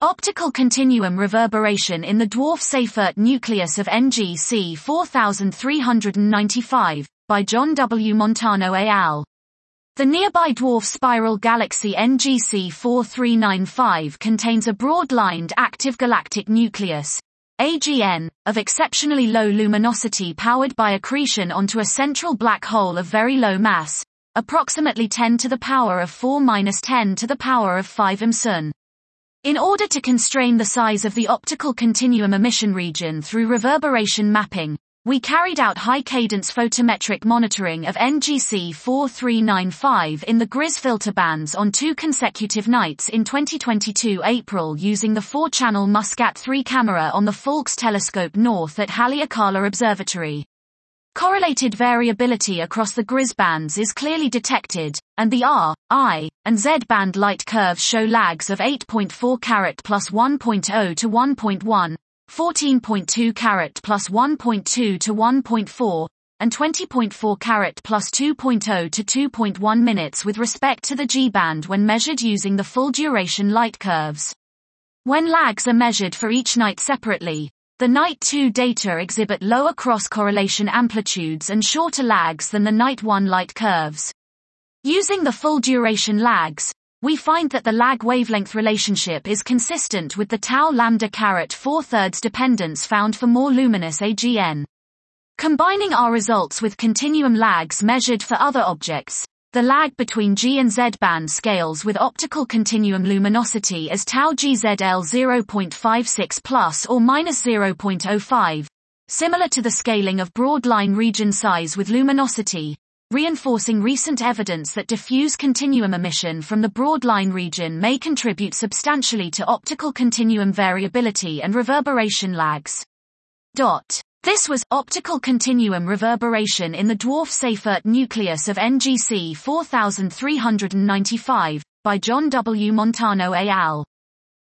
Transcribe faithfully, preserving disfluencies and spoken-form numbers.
Optical continuum reverberation in the dwarf Seyfert nucleus of N G C four three nine five, by John W. Montano et al. The nearby dwarf spiral galaxy N G C four three nine five contains a broad-lined active galactic nucleus, A G N, of exceptionally low luminosity powered by accretion onto a central black hole of very low mass, approximately ten to the power of four minus ten to the power of five imsun. In order to constrain the size of the optical continuum emission region through reverberation mapping, we carried out high-cadence photometric monitoring of N G C four three nine five in the Gris filter bands on two consecutive nights in twenty twenty-two April using the four-channel Muscat three camera on the Faulkes telescope north at Haleakala Observatory. Correlated variability across the Gris bands is clearly detected, and the R, I, and Z band light curves show lags of eight point four carat plus one point zero to one point one, fourteen point two carat plus one point two to one point four, and twenty point four carat plus two point zero to two point one minutes with respect to the G band when measured using the full duration light curves. When lags are measured for each night separately, the night two data exhibit lower cross-correlation amplitudes and shorter lags than the night one light curves. Using the full duration lags, we find that the lag wavelength relationship is consistent with the tau lambda carat four-thirds dependence found for more luminous A G N. Combining our results with continuum lags measured for other objects, the lag between G and Z band scales with optical continuum luminosity as tau G Z L zero point five six plus or minus zero point zero five, similar to the scaling of broad line region size with luminosity, reinforcing recent evidence that diffuse continuum emission from the broad line region may contribute substantially to optical continuum variability and reverberation lags. Dot. This was Optical Continuum Reverberation in the Dwarf Seyfert Nucleus of N G C four three nine five, by John W. Montano et al.